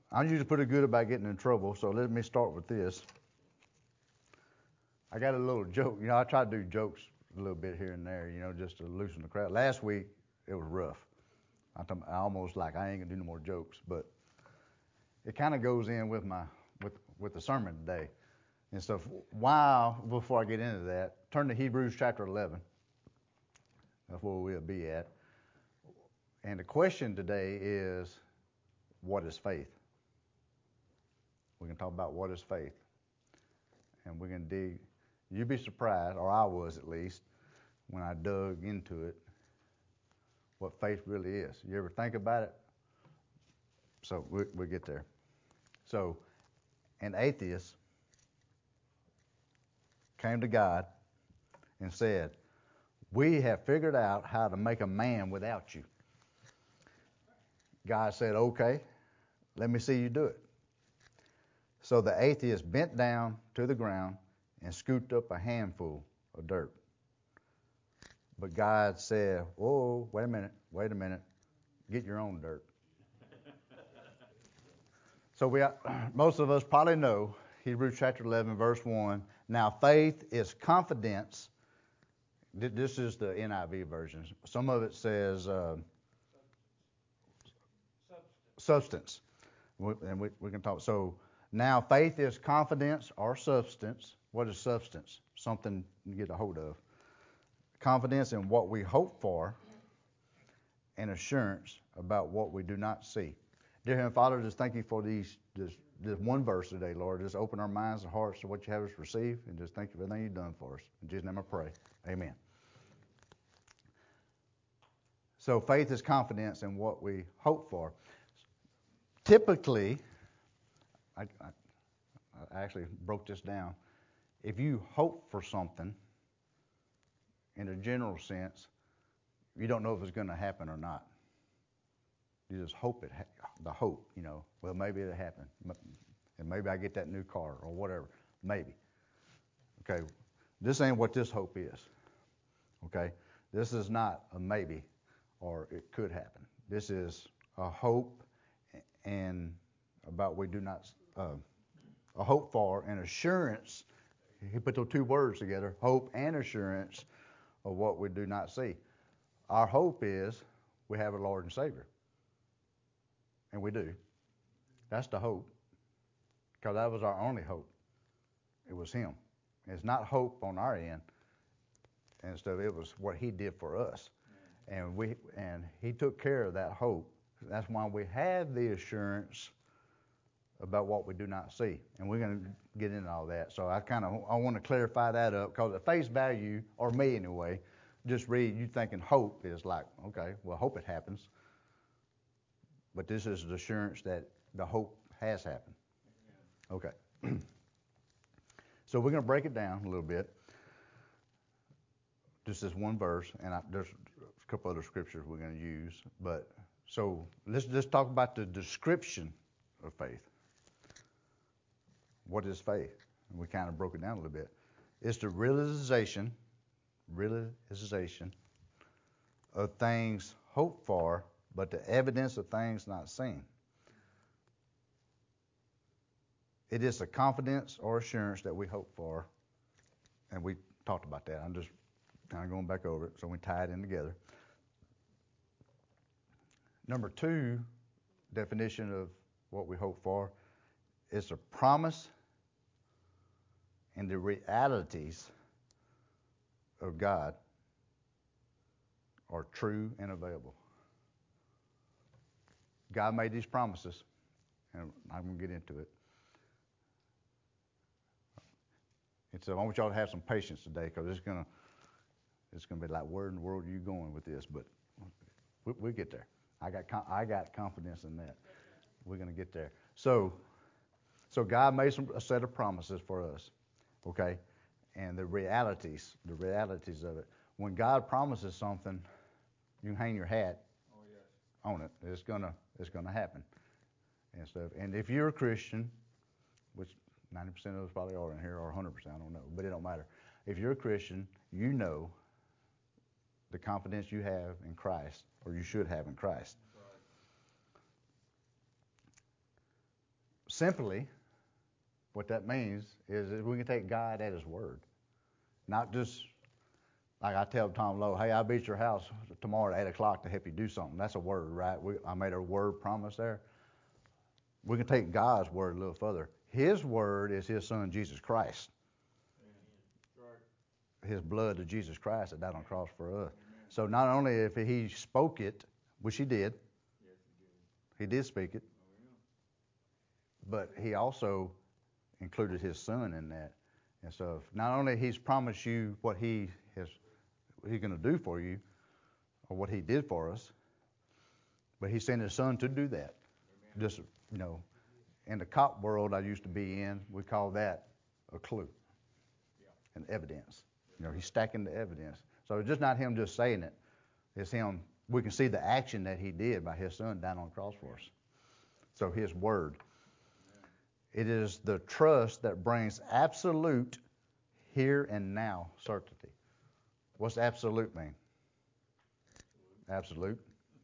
I'm usually pretty good about getting in trouble, so let me start with this. I got a little joke. I try to do jokes a little bit here and there, just to loosen the crowd. Last week, it was rough. I almost I ain't gonna do no more jokes, but it kind of goes in with with the sermon today and stuff. Before I get into that, turn to Hebrews chapter 11. That's where we'll be at. And the question today is, what is faith? We're gonna talk about what is faith, and we're gonna dig. You'd be surprised, or I was at least, when I dug into it, what faith really is. You ever think about it? So we'll get there. So an atheist came to God and said, "We have figured out how to make a man without you." God said, "Okay, let me see you do it." So the atheist bent down to the ground and scooped up a handful of dirt. But God said, "Whoa, wait a minute, get your own dirt." So most of us probably know Hebrews chapter 11, verse 1. Now faith is confidence. This is the NIV version. Some of it says substance. And we can talk. So now faith is confidence or substance. What is substance? Something you get a hold of. Confidence in what we hope for and assurance about what we do not see. Dear Heavenly Father, just thank you for this one verse today, Lord. Just open our minds and hearts to what you have us receive, and just thank you for everything you've done for us. In Jesus' name I pray. Amen. So faith is confidence in what we hope for. Typically, I actually broke this down. If you hope for something, in a general sense, you don't know if it's going to happen or not. You just hope the hope, well, maybe it'll happen. And maybe I get that new car or whatever. Maybe. Okay, this ain't what this hope is. Okay, this is not a maybe or it could happen. This is a hope and about we do not, a hope for and assurance. He put those two words together, hope and assurance of what we do not see. Our hope is we have a Lord and Savior. And we do. That's the hope. Because that was our only hope. It was Him. It's not hope on our end and stuff. It was what He did for us. And He took care of that hope. That's why we have the assurance about what we do not see. And we're going to get into all that. So I want to clarify that up, because at face value, or me anyway, just read, you thinking hope is like, okay, well, hope it happens. But this is the assurance that the hope has happened. Okay. So we're going to break it down a little bit. Just this one verse, and there's a couple other scriptures we're going to use. But so let's just talk about the description of faith. What is faith? And we kind of broke it down a little bit. It's the realization of things hoped for, but the evidence of things not seen. It is a confidence or assurance that we hope for, and we talked about that. I'm just kind of going back over it, so we tie it in together. Number 2 definition of what we hope for is a promise and the realities of God are true and available. God made these promises, and I'm going to get into it. And so I want y'all to have some patience today, because it's going to be like, where in the world are you going with this? But we'll get there. I got confidence in that. We're going to get there. So God made a set of promises for us, okay? And the realities of it. When God promises something, you can hang your hat on it. It's gonna happen and stuff. And if you're a Christian, which 90% of us probably are in here, or 100%, I don't know, but it don't matter. If you're a Christian, you know the confidence you have in Christ, or you should have in Christ. Simply, what that means is that we can take God at His word. Not just like I tell Tom Lowe, hey, I'll be at your house tomorrow at 8 o'clock to help you do something. That's a word, right? I made a word promise there. We can take God's word a little further. His word is His Son, Jesus Christ. His blood of Jesus Christ that died on the cross for us. So not only if He spoke it, which He did, He did speak it, but He also included His Son in that. And so not only He's promised you what He's going to do for you, or what He did for us, but He sent His Son to do that. Just, in the cop world I used to be in, we call that a clue, an evidence. He's stacking the evidence. So it's just not Him just saying it. It's Him. We can see the action that He did by His Son down on the cross for us. So His word. It is the trust that brings absolute here and now certainty. What's absolute mean? Absolute.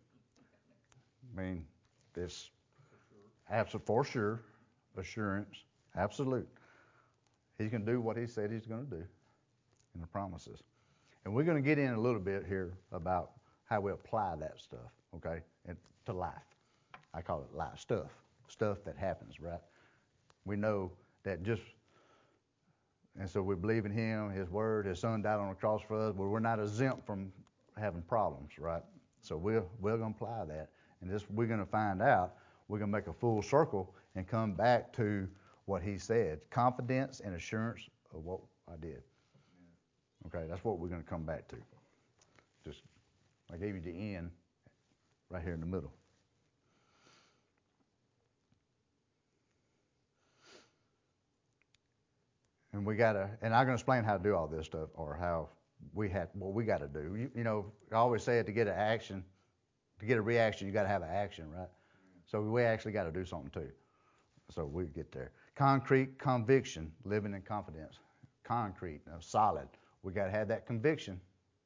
Mean this absolute for sure, assurance, absolute. He's going to do what He said He's going to do in the promises. And we're going to get in a little bit here about how we apply that stuff, okay, to life. I call it life stuff that happens, right? We know that and so we believe in Him, His word, His Son died on the cross for us, but we're not exempt from having problems, right? So we're going to apply that. And this we're going to find out, we're going to make a full circle and come back to what He said. Confidence and assurance of what I did. Okay, that's what we're going to come back to. Just, I gave you the end right here in the middle. And I'm going to explain how to do all this stuff, or what we got to do. I always say it, to get a reaction, you got to have an action, right? So we actually got to do something too. So we get there. Concrete conviction, living in confidence. Concrete, solid. We got to have that conviction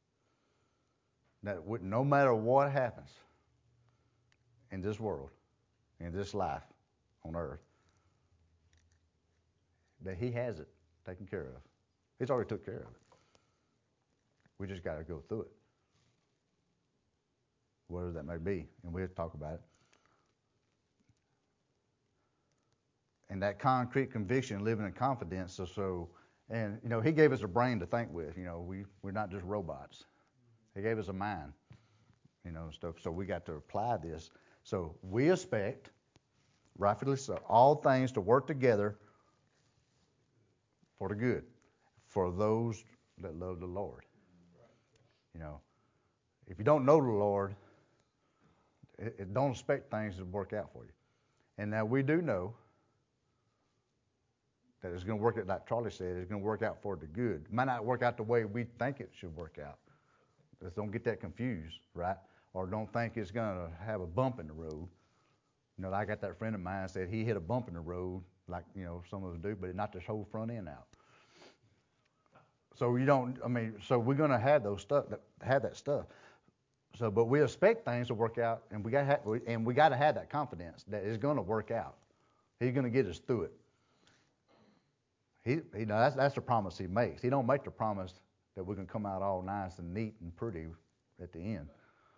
that no matter what happens in this world, in this life on earth, that He has it taken care of. He's already took care of it. We just got to go through it, whatever that may be, and we'll talk about it. And that concrete conviction, living in confidence. And He gave us a brain to think with. We're not just robots. He gave us a mind, stuff. So we got to apply this. So we expect, rightfully so, all things to work together for the good, for those that love the Lord. If you don't know the Lord, don't expect things to work out for you. And now we do know that it's going to work out, like Charlie said, it's going to work out for the good. It might not work out the way we think it should work out. Just don't get that confused, right? Or don't think it's going to have a bump in the road. I got that friend of mine said he hit a bump in the road, like, some of us do, but it knocked his whole front end out. So so we're going to have that stuff. So, but we expect things to work out, and we got to have that confidence that it's going to work out. He's going to get us through it. That's the promise He makes. He don't make the promise that we can come out all nice and neat and pretty at the end.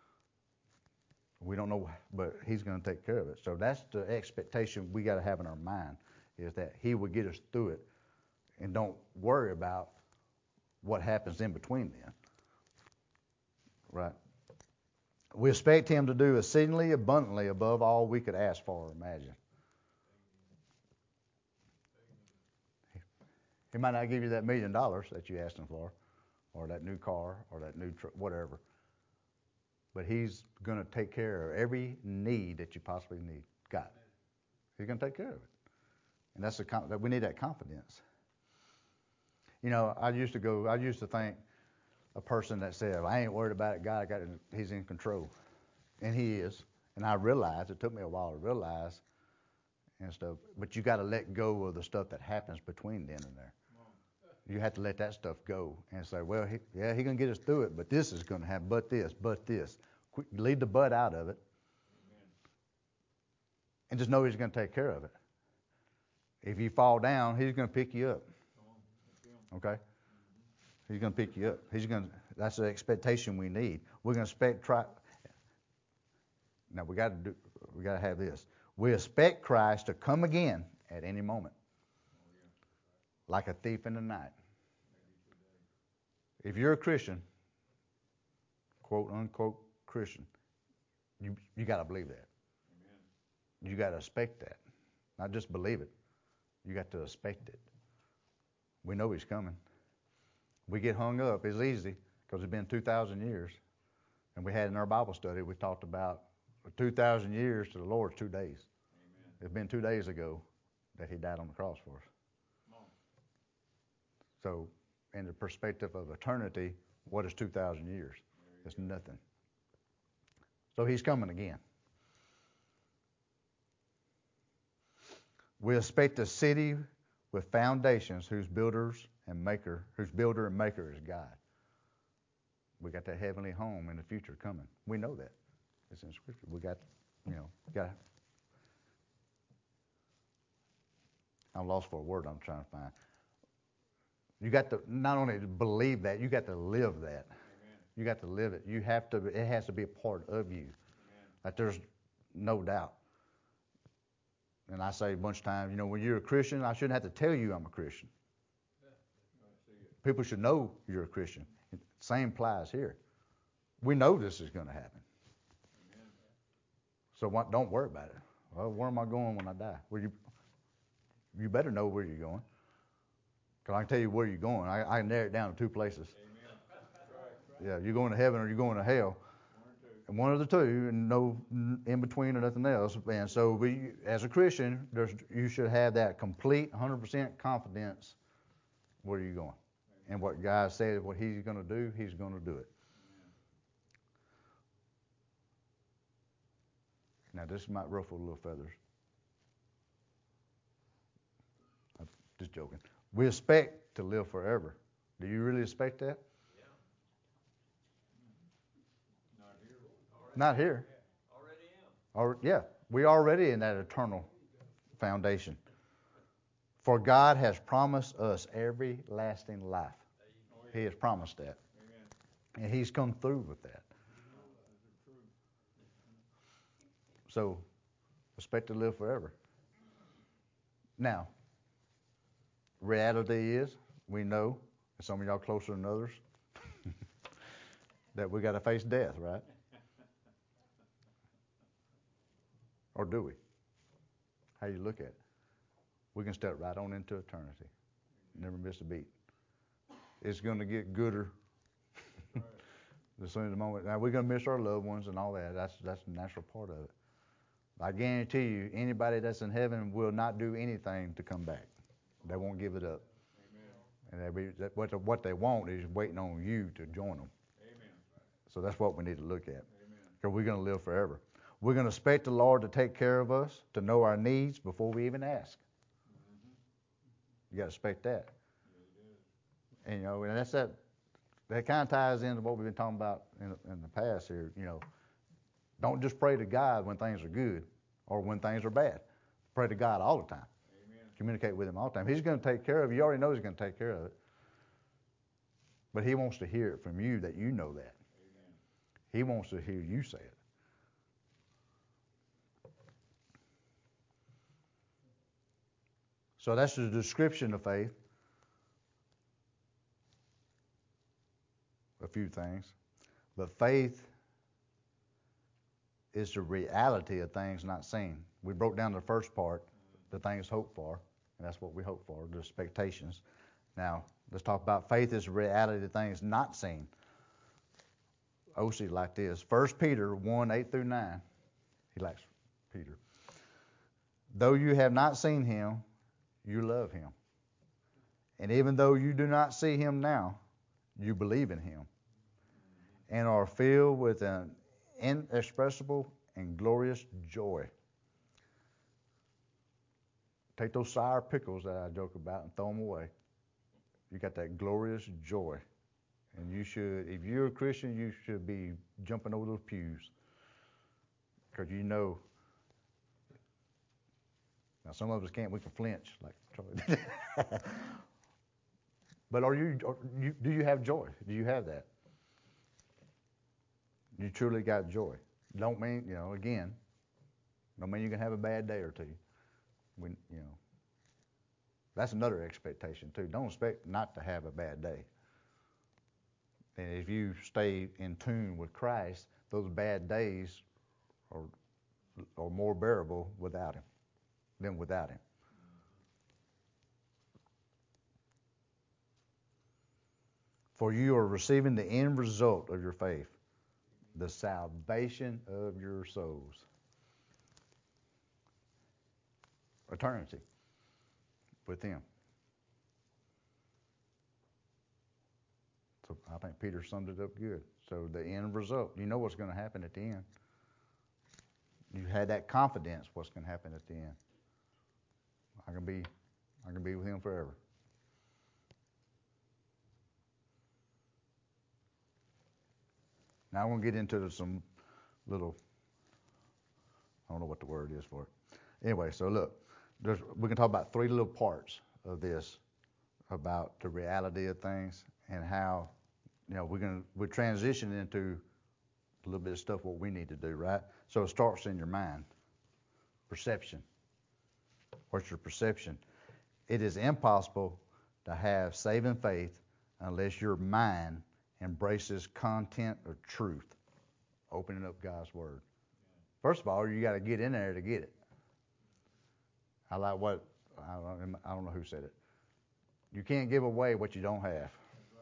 We don't know, but He's going to take care of it. So that's the expectation we got to have in our mind, is that He will get us through it, and don't worry about what happens in between then. Right? We expect Him to do exceedingly abundantly above all we could ask for or imagine. He might not give you that $1 million that you asked Him for, or that new car, or that new truck, whatever. But He's going to take care of every need that you possibly got. He's going to take care of it. And that's we need that confidence. I used to think a person that said, I ain't worried about it, God, He's in control. And He is. And I realized, it took me a while to realize and stuff, but you got to let go of the stuff that happens between then and there. You have to let that stuff go and say, well, He's going to get us through it, but this is going to happen, but this. Leave the but out of it. And just know He's going to take care of it. If you fall down, he's going to pick you up. Okay? He's going to pick you up. That's the expectation we need. We're going to expect Now we got to have this. We expect Christ to come again at any moment, like a thief in the night. If you're a Christian, quote unquote Christian, you got to believe that. You got to expect that, not just believe it. You got to expect it. We know he's coming. We get hung up. It's easy because it's been 2,000 years. And we had in our Bible study, we talked about 2,000 years to the Lord, 2 days. Amen. It's been 2 days ago that he died on the cross for us. So in the perspective of eternity, what is 2,000 years? It's nothing. So he's coming again. We expect a city with foundations whose builder and maker is God. We got that heavenly home in the future coming. We know that. It's in Scripture. We got. I'm lost for a word I'm trying to find. You got to not only believe that, you got to live that. Amen. You got to live it. You have to. It has to be a part of you. Amen. That there's no doubt. And I say a bunch of times, when you're a Christian, I shouldn't have to tell you I'm a Christian. People should know you're a Christian. Same applies here. We know this is going to happen. Amen. So don't worry about it. Well, where am I going when I die? Well, you better know where you're going. Because I can tell you where you're going. I can narrow it down to 2 places. Amen. Yeah, you're going to heaven or you're going to hell. One of the two, and no in between or nothing else. And so as a Christian, you should have that complete 100% confidence where you're going. And what God said, what he's going to do, he's going to do it. Now, this might ruffle a little feathers. I'm just joking. We expect to live forever. Do you really expect that? Yeah. Not here. Already am. Yeah, we already in that eternal foundation. For God has promised us everlasting life. He has promised that. Amen. And he's come through with that. So, expect to live forever. Now, reality is, we know, and some of y'all closer than others, that we got to face death, right? Or do we? How you look at it? We can step right on into eternity. Never miss a beat. It's going to get gooder as soon as the moment. Now, we're going to miss our loved ones and all that. That's a natural part of it. I guarantee you, anybody that's in heaven will not do anything to come back. They won't give it up. Amen. And what they want is waiting on you to join them. Amen. So that's what we need to look at. Because we're going to live forever. We're going to expect the Lord to take care of us, to know our needs before we even ask. You got to expect that. And and that's that kind of ties into what we've been talking about in the past here. Don't just pray to God when things are good or when things are bad. Pray to God all the time. Amen. Communicate with him all the time. He's going to take care of it. You already know he's going to take care of it. But he wants to hear it from you that you know that. Amen. He wants to hear you say it. So that's the description of faith. A few things. But faith is the reality of things not seen. We broke down the first part, the things hoped for, and that's what we hope for, the expectations. Now, let's talk about faith is the reality of things not seen. OC like this. 1 Peter 1, 8 through 9. He likes Peter. Though you have not seen him, you love him. And even though you do not see him now, you believe in him and are filled with an inexpressible and glorious joy. Take those sour pickles that I joke about and throw them away. You got that glorious joy. And you should, if you're a Christian, you should be jumping over those pews. Because Now, some of us can't. We can flinch like Charlie did. But do you have joy? Do you have that? You truly got joy. Don't mean, again, don't mean you can have a bad day or two. That's another expectation too. Don't expect not to have a bad day. And if you stay in tune with Christ, those bad days are more bearable without Him than without Him. For you are receiving the end result of your faith, the salvation of your souls. Eternity with Him. So I think Peter summed it up good. So the end result, you know what's going to happen at the end. You had that confidence what's going to happen at the end. I can be with Him forever. Now I want to get into some little, I don't know what the word is for it. Anyway, so look, we can talk about 3 little parts of this about the reality of things and how, we're transitioning into a little bit of stuff what we need to do, right? So it starts in your mind. Perception. What's your perception? It is impossible to have saving faith unless your mind embraces content or truth, opening up God's Word. First of all, you got to get in there to get it. I like what, I don't know who said it. You can't give away what you don't have.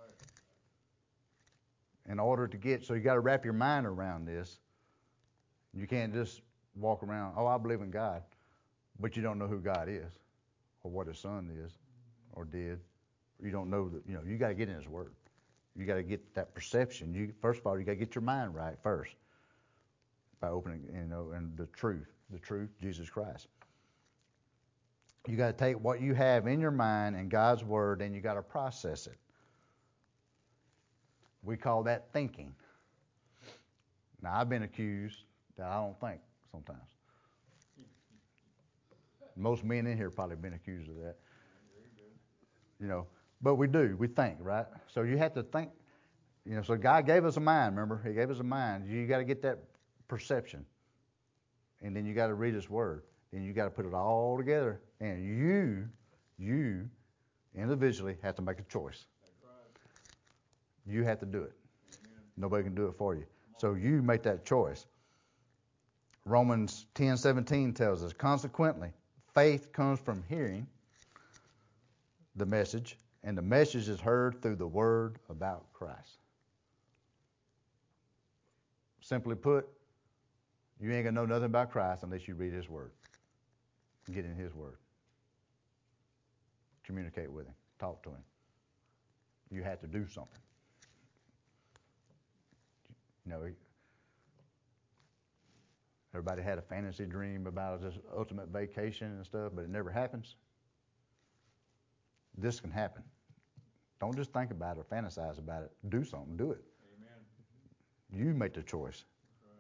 In order to get, so you got to wrap your mind around this. You can't just walk around, I believe in God, but you don't know who God is or what His Son is or did. You don't know that, you got to get in His Word. You got to get that perception. First of all, you got to get your mind right first by opening, and the truth, Jesus Christ. You got to take what you have in your mind and God's Word, and you got to process it. We call that thinking. Now, I've been accused that I don't think sometimes. Most men in here probably been accused of that. But we do. We think, right? So you have to think. So God gave us a mind, remember? He gave us a mind. You got to get that perception. And then you got to read His Word. Then you got to put it all together. And you individually have to make a choice. You have to do it. Amen. Nobody can do it for you. So you make that choice. Romans 10:17 tells us, consequently, faith comes from hearing the message, and the message is heard through the word about Christ. Simply put, you ain't going to know nothing about Christ unless you read His Word. Get in His Word. Communicate with Him. Talk to Him. You have to do something. Everybody had a fantasy dream about this ultimate vacation and stuff, but it never happens. This can happen. Don't just think about it or fantasize about it. Do something. Do it. Amen. You make the choice. Right.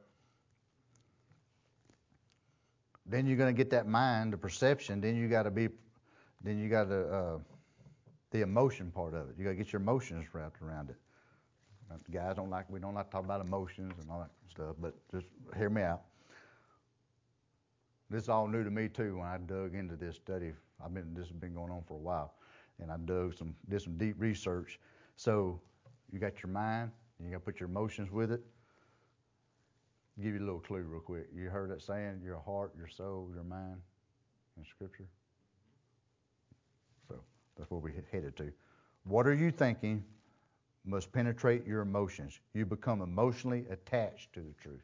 Then you're going to get that mind, the perception. Then you got the emotion part of it. You got to get your emotions wrapped around it. Guys we don't like to talk about emotions and all that stuff, but just hear me out. This is all new to me too when I dug into this study. This has been going on for a while, and I did some deep research. So you got your mind, and you got to put your emotions with it. I'll give you a little clue real quick. You heard that saying, your heart, your soul, your mind in Scripture? So that's what we headed to. What are you thinking must penetrate your emotions. You become emotionally attached to the truth.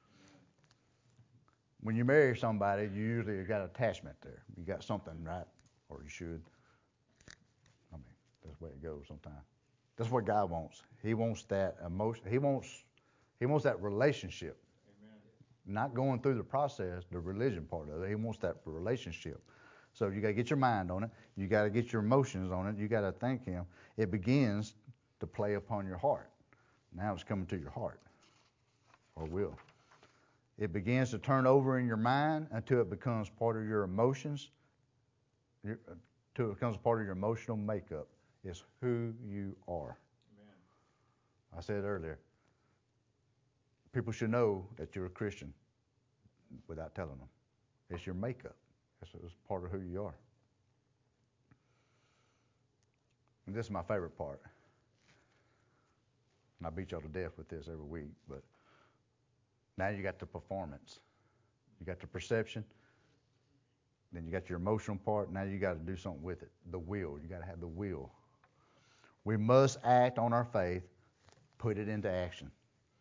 When you marry somebody, you usually got attachment there. You got something, right? Or you should. That's the way it goes sometimes. That's what God wants. He wants that emotion. He wants that relationship. Amen. Not going through the process, the religion part of it. He wants that relationship. So you got to get your mind on it. You got to get your emotions on it. You got to thank Him. It begins to play upon your heart. Now it's coming to your heart, or will. It begins to turn over in your mind until it becomes part of your emotions, till it becomes a part of your emotional makeup. It's who you are. Amen. I said earlier, people should know that you're a Christian without telling them. It's your makeup. It's part of who you are. And this is my favorite part. And I beat y'all to death with this every week, but now you got the performance. You got the perception. Then you got your emotional part. Now you got to do something with it. The will. You got to have the will. We must act on our faith, put it into action.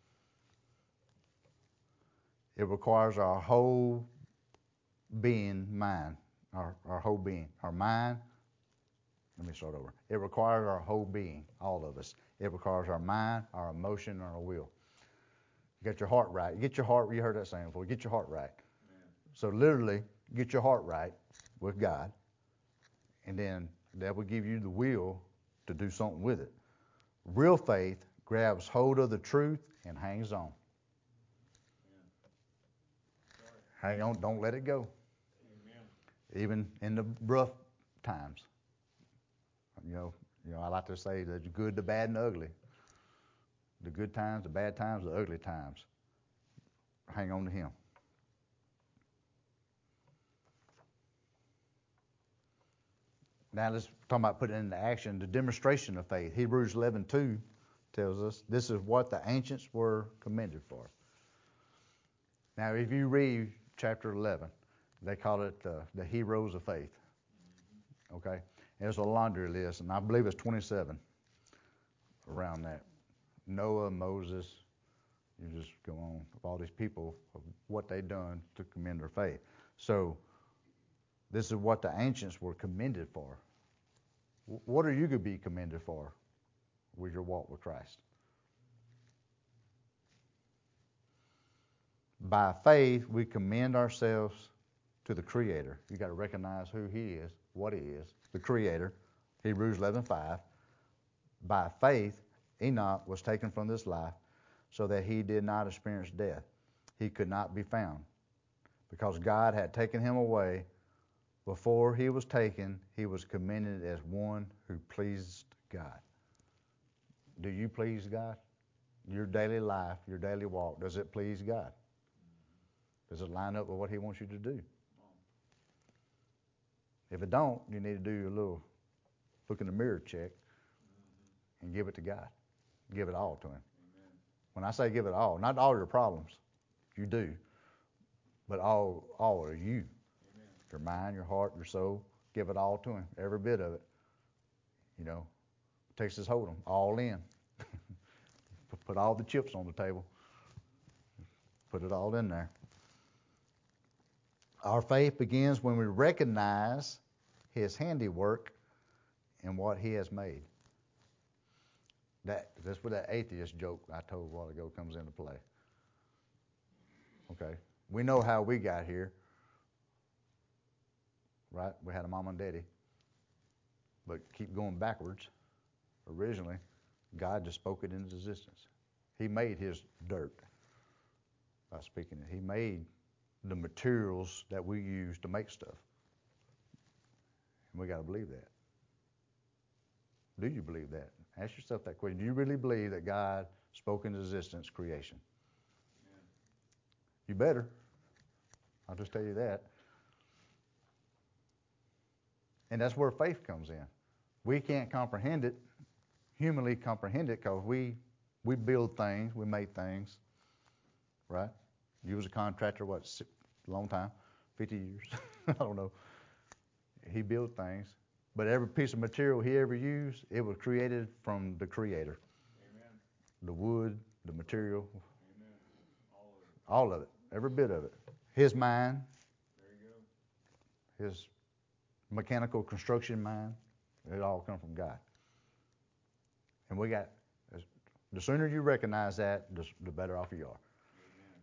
It requires our whole being, mind, our whole being, our mind. Let me start over. It requires our whole being, all of us. It requires our mind, our emotion, and our will. You got your heart right. You get your heart. You heard that saying before. Get your heart right. Amen. So literally, get your heart right with God, and then that will give you the will to do something with it. Real faith grabs hold of the truth and hangs on. Hang on, don't let it go. Amen. Even in the rough times. You know, I like to say the good, the bad, and the ugly. The good times, the bad times, the ugly times. Hang on to Him. Now let's talk about putting it into action. The demonstration of faith. Hebrews 11:2 tells us this is what the ancients were commended for. Now, if you read chapter 11, they call it the heroes of faith. Okay? There's a laundry list, and I believe it's 27 around that. Noah, Moses, you just go on of all these people, of what they've done to commend their faith. So, this is what the ancients were commended for. What are you going to be commended for with your walk with Christ? By faith, we commend ourselves to the Creator. You got to recognize who He is, what He is, the Creator. Hebrews 11:5. By faith, Enoch was taken from this life so that he did not experience death. He could not be found because God had taken him away. Before he was taken, he was commended as one who pleased God. Do you please God? Your daily life, your daily walk, does it please God? Does it line up with what He wants you to do? If it don't, you need to do your little look in the mirror check and give it to God. Give it all to Him. Amen. When I say give it all, not all your problems, you do, but all are you. Amen. Your mind, your heart, your soul, give it all to Him, every bit of it. You know, Texas Hold'em, all in. Put all the chips on the table. Put it all in there. Our faith begins when we recognize His handiwork and what He has made. That's where that atheist joke I told a while ago comes into play. Okay? We know how we got here. Right? We had a mom and daddy. But keep going backwards. Originally, God just spoke it into existence. He made His dirt by speaking it. He made the materials that we use to make stuff. And we got to believe that. Do you believe that? Ask yourself that question. Do you really believe that God spoke into existence creation? Amen. You better. I'll just tell you that. And that's where faith comes in. We can't comprehend it, humanly comprehend it, because we build things, we make things, right? You was a contractor, a long time, 50 years, I don't know. He built things, but every piece of material he ever used, it was created from the Creator. Amen. The wood, the material, Amen. all of it, every bit of it. His mind, There you go. His mechanical construction mind, it all comes from God. And the sooner you recognize that, the better off you are. Amen.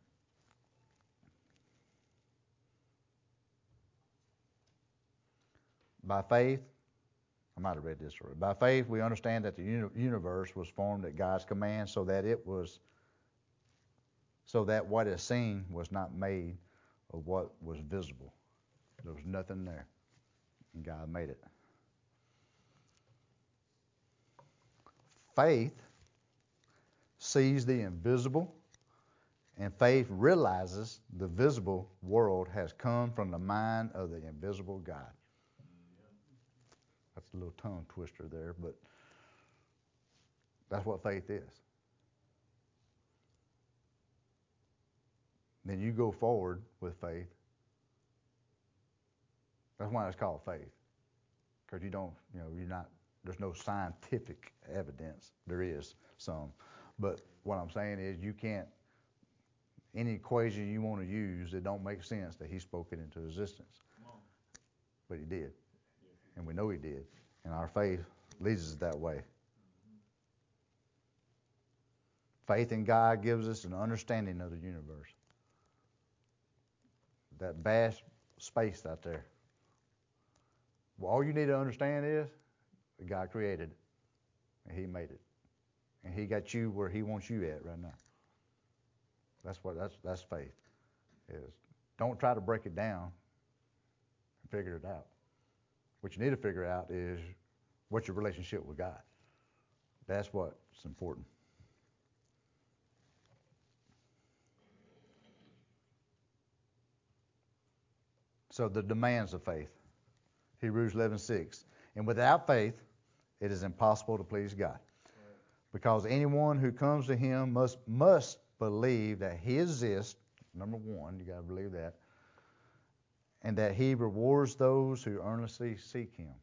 By faith, I might have read this already. By faith, we understand that the universe was formed at God's command, so that what is seen was not made of what was visible. There was nothing there. And God made it. Faith sees the invisible, and faith realizes the visible world has come from the mind of the invisible God. That's a little tongue twister there, but that's what faith is. Then you go forward with faith. That's why it's called faith. Because there's no scientific evidence. There is some. But what I'm saying is you can't, any equation you want to use, it don't make sense that he spoke it into existence. But he did. And we know he did. And our faith leads us that way. Faith in God gives us an understanding of the universe. That vast space out there. Well, all you need to understand is that God created it, and he made it. And he got you where he wants you at right now. That's faith. Don't try to break it down and figure it out. What you need to figure out is what's your relationship with God. That's what's important. So the demands of faith. Hebrews 11:6. And without faith, it is impossible to please God. Because anyone who comes to him must believe that he exists. Number one, you got to believe that. And that he rewards those who earnestly seek him.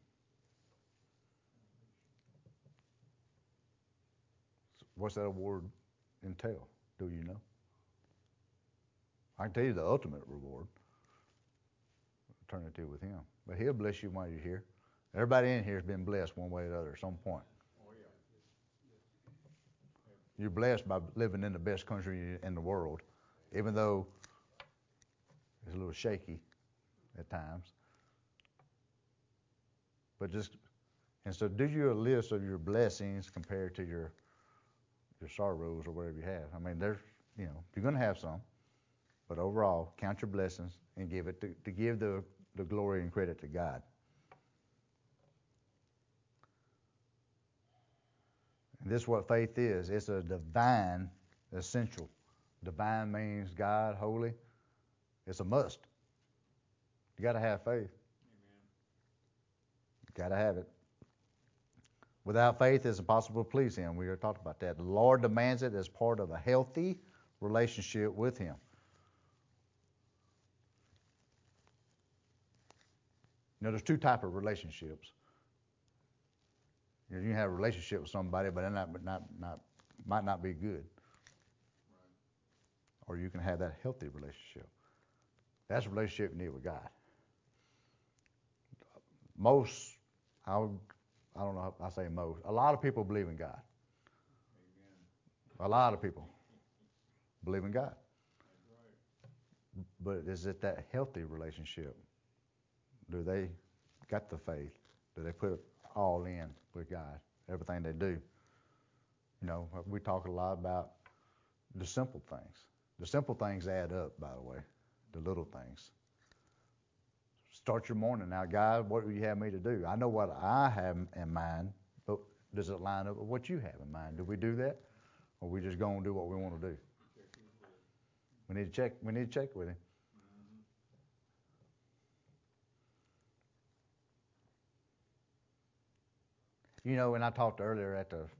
What's that award entail? Do you know? I can tell you the ultimate reward. Eternity with him. But he'll bless you while you're here. Everybody in here has been blessed one way or the other at some point. You're blessed by living in the best country in the world, even though it's a little shaky at times. And so do you a list of your blessings compared to your sorrows or whatever you have. I mean, you're going to have some, but overall, count your blessings and give it to give the glory and credit to God. And this is what faith is. It's a divine essential. Divine means God, holy. It's a must. You got to have faith. Amen. You got to have it. Without faith, it's impossible to please him. We already talked about that. The Lord demands it as part of a healthy relationship with him. There's two types of relationships. You can have a relationship with somebody, but it might not be good. Right. Or you can have that healthy relationship. That's a relationship you need with God. I don't know if I say most. A lot of people believe in God. Amen. A lot of people believe in God. That's right. But is it that healthy relationship? Do they got the faith? Do they put it all in with God? Everything they do. We talk a lot about the simple things. The simple things add up, by the way. The little things. Start your morning. Now, God, what do you have me to do? I know what I have in mind, but does it line up with what you have in mind? Do we do that? Or we just go and do what we want to do? We need to check with him. When I talked earlier at the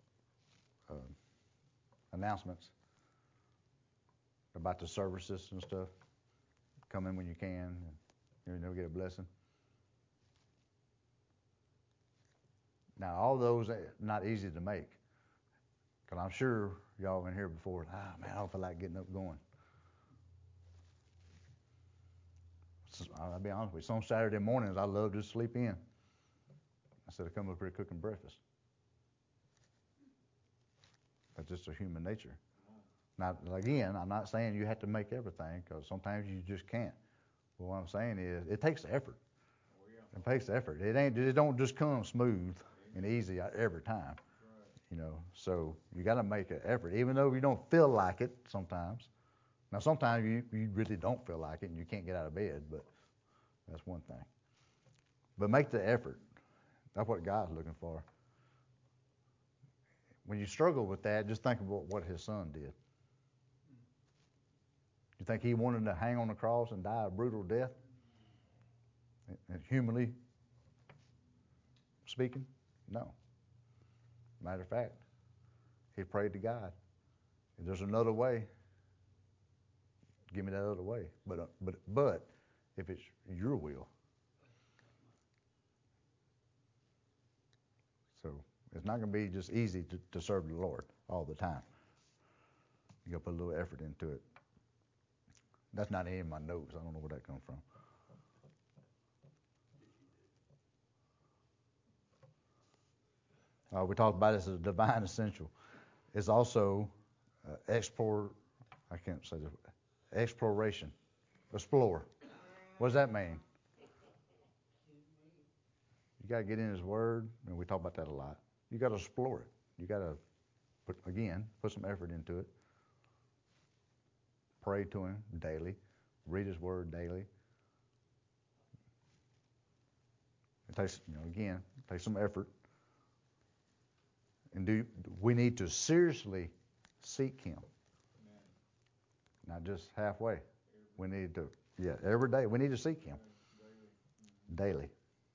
announcements about the services and stuff, come in when you can, and get a blessing. Now, all those are not easy to make, because I'm sure y'all been here before. Man, I don't feel like getting up going. I'll be honest with you. Some Saturday mornings, I love to sleep in instead of coming up here cooking breakfast. That's just a human nature. Now, again, I'm not saying you have to make everything, because sometimes you just can't. But what I'm saying is, it takes effort. Oh, yeah. It takes effort. It don't just come smooth and easy every time. Right. So you got to make an effort, even though you don't feel like it sometimes. Now, sometimes you really don't feel like it and you can't get out of bed, but that's one thing. But make the effort. That's what God's looking for. When you struggle with that, just think about what his son did. You think he wanted to hang on the cross and die a brutal death? And humanly speaking? No. Matter of fact, he prayed to God. If there's another way, give me that other way. But if it's your will. So it's not going to be just easy to serve the Lord all the time. You got to put a little effort into it. That's not any of my notes. I don't know where that comes from. We talked about it as a divine essential. It's also exploration. Explore. What does that mean? You got to get in his word, and we talk about that a lot. You got to explore it. You got to, put some effort into it. Pray to him daily. Read his word daily. It takes, takes some effort. And we need to seriously seek him. Amen. Not just halfway. We need to, every day. We need to seek him. Daily.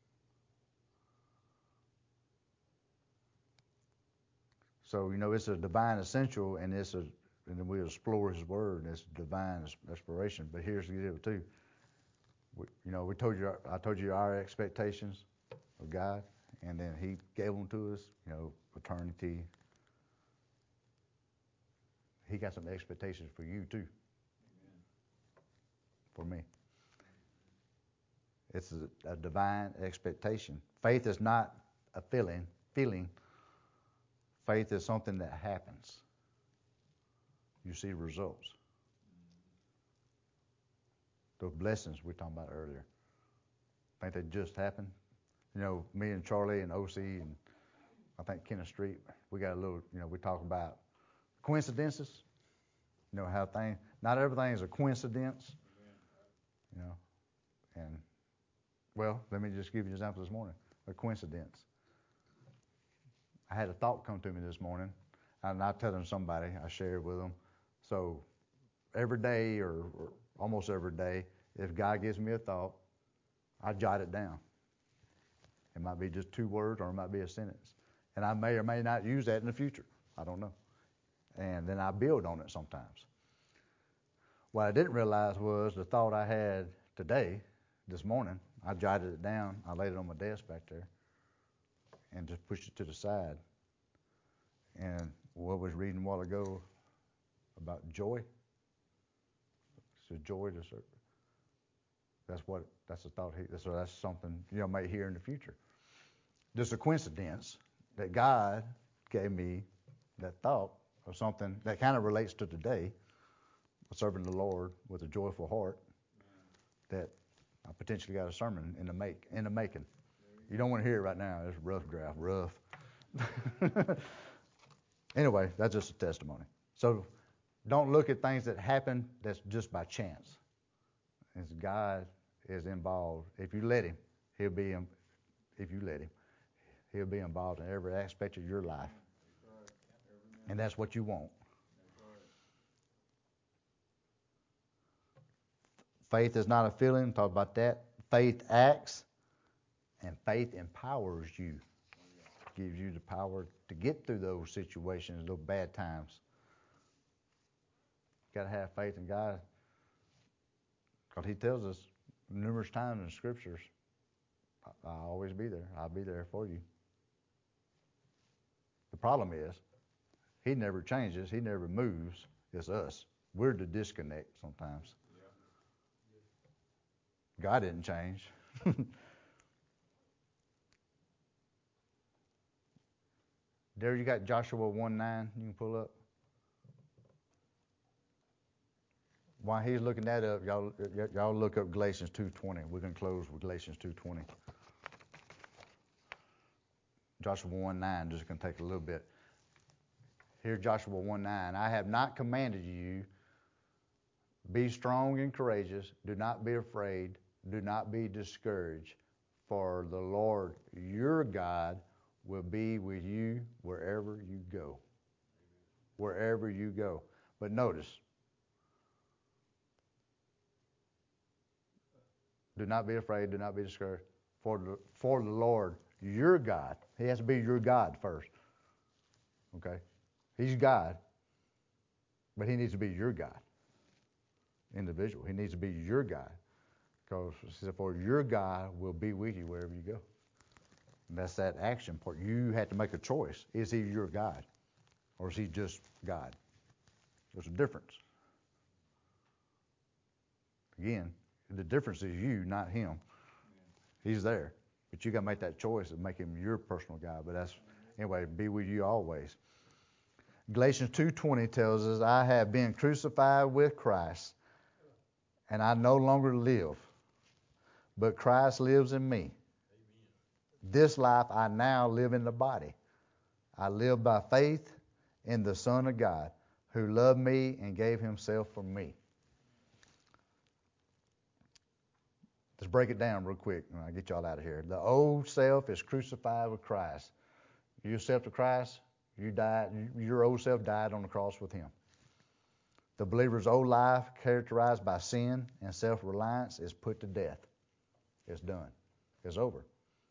So, it's a divine essential, and then we explore his word, and it's divine exploration. But here's the deal too. I told you our expectations of God, and then he gave them to us, eternity. He got some expectations for you too. Amen. For me. It's a divine expectation. Faith is not a feeling. Faith is something that happens. You see results. Those blessings we talked about earlier. I think they just happened. Me and Charlie and OC and I think Kenneth Street, we got a little, we talk about coincidences. How not everything is a coincidence. And, let me just give you an example this morning. A coincidence. I had a thought come to me this morning, and I telling somebody, I shared with them. So every day or almost every day, if God gives me a thought, I jot it down. It might be just 2 words or it might be a sentence. And I may or may not use that in the future. I don't know. And then I build on it sometimes. What I didn't realize was the thought I had this morning, I jotted it down. I laid it on my desk back there and just pushed it to the side. And what was reading a while ago about joy. So joy to serve. That's a thought. So that's something might hear in the future. Just a coincidence that God gave me that thought of something that kind of relates to today, serving the Lord with a joyful heart. That I potentially got a sermon in the making. You don't want to hear it right now. It's a rough draft, rough. Anyway, that's just a testimony. So don't look at things that happen that's just by chance. As God is involved, if you let him, he'll be involved in every aspect of your life. And that's what you want. Faith is not a feeling. Talk about that. Faith acts, and faith empowers you. Gives you the power to get through those situations, those bad times. Got to have faith in God, because he tells us numerous times in the scriptures, I'll always be there. I'll be there for you. The problem is, he never changes. He never moves. It's us. We're the disconnect sometimes. God didn't change. There you got Joshua 1:9. You can pull up. While he's looking that up, y'all look up Galatians 2:20. We're going to close with Galatians 2:20. Joshua 1:9, just going to take a little bit. Here's Joshua 1:9. I have not commanded you, be strong and courageous. Do not be afraid. Do not be discouraged. for the Lord your God will be with you wherever you go. Wherever you go. But notice, do not be afraid, do not be discouraged. For the Lord your God, He has to be your God first. Okay? He's God, but He needs to be your God. Individual. He needs to be your God. Because He said, for your God will be with you wherever you go. And that's that action part. You have to make a choice. Is He your God? Or is He just God? There's a difference. Again, the difference is you, not Him. He's there. But you got to make that choice and make Him your personal God. But that's, anyway, be with you always. Galatians 2:20 tells us, I have been crucified with Christ, and I no longer live, but Christ lives in me. Amen. This life I now live in the body. I live by faith in the Son of God, who loved me and gave Himself for me. Let's break it down real quick and I'll get y'all out of here. The old self is crucified with Christ. You accepted Christ, you died. Your old self died on the cross with Him. The believer's old life, characterized by sin and self-reliance, is put to death. It's done. It's over.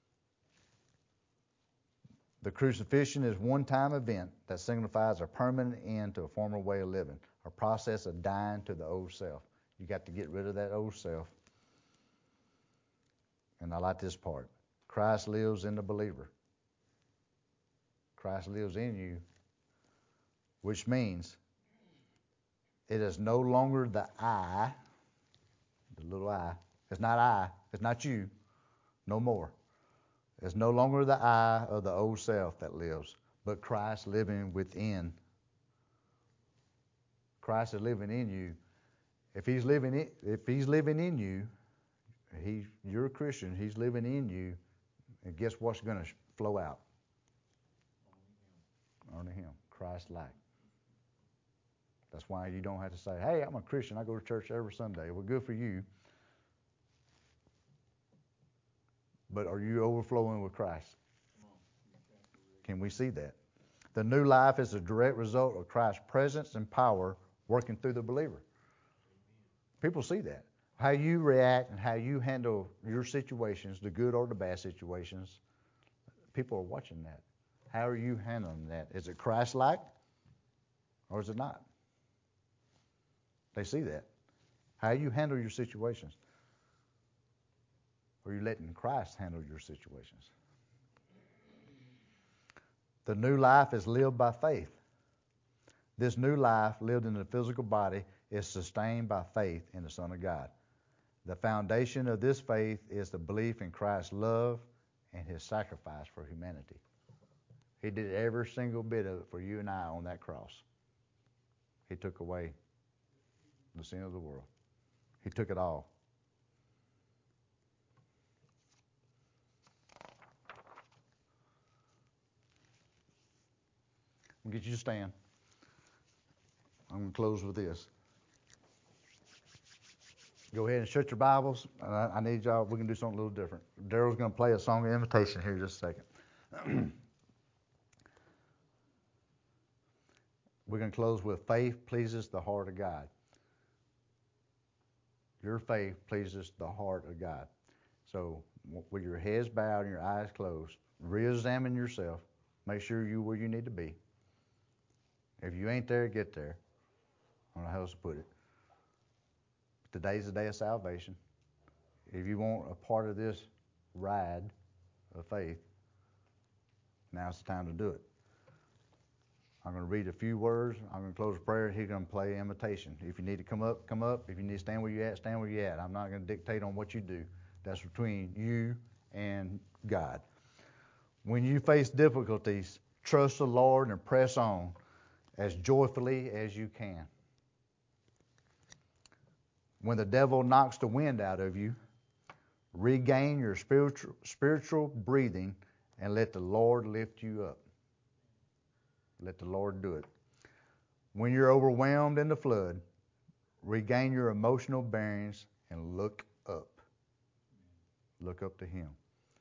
The crucifixion is a one-time event that signifies a permanent end to a former way of living, a process of dying to the old self. You got to get rid of that old self. And I like this part. Christ lives in the believer. Christ lives in you, which means it is no longer the I, the little I. It's not I. It's not you. No more. It's no longer the I of the old self that lives, but Christ living within. Christ is living in you. If He's living in you, you're a Christian. He's living in you, and guess what's going to flow out? Only Him. Christ-like. That's why you don't have to say, hey, I'm a Christian. I go to church every Sunday. Well, good for you. But are you overflowing with Christ? Can we see that? The new life is a direct result of Christ's presence and power working through the believer. People see that. How you react and how you handle your situations, the good or the bad situations, people are watching that. How are you handling that? Is it Christ-like or is it not? They see that. How you handle your situations. Or are you letting Christ handle your situations? The new life is lived by faith. This new life lived in the physical body is sustained by faith in the Son of God. The foundation of this faith is the belief in Christ's love and His sacrifice for humanity. He did every single bit of it for you and I on that cross. He took away the sin of the world. He took it all. I'll get you to stand. I'm going to close with this. Go ahead and shut your Bibles. I need y'all. We can do something a little different. Daryl's going to play a song of invitation here in just a second. We're going to close with faith pleases the heart of God. Your faith pleases the heart of God. So with your heads bowed and your eyes closed, re-examine yourself. Make sure you're where you need to be. If you ain't there, get there. I don't know how else to put it. Today's the day of salvation. If you want a part of this ride of faith, now's the time to do it. I'm going to read a few words. I'm going to close with prayer. He's going to play an invitation. If you need to come up, come up. If you need to stand where you're at, stand where you're at. I'm not going to dictate on what you do. That's between you and God. When you face difficulties, trust the Lord and press on as joyfully as you can. When the devil knocks the wind out of you, regain your spiritual breathing and let the Lord lift you up. Let the Lord do it. When you're overwhelmed in the flood, regain your emotional bearings and look up. Look up to Him.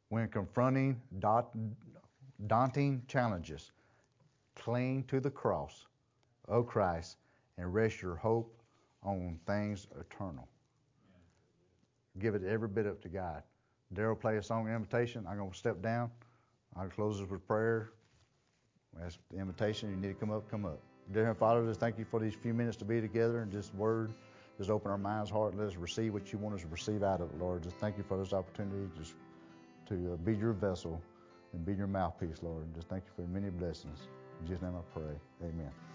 When confronting daunting challenges, cling to the cross of Christ and rest your hope on things eternal. Give it every bit up to God. Daryl play a song invitation. I'm going to step down. I'll close this with prayer. That's the invitation. You need to come up, come up. Dear Heavenly Father, just thank you for these few minutes to be together and just word. Just open our minds, heart, and let us receive what you want us to receive out of it, Lord. Just thank you for this opportunity just to be your vessel and be your mouthpiece, Lord. Just thank you for many blessings. In Jesus' name I pray. Amen.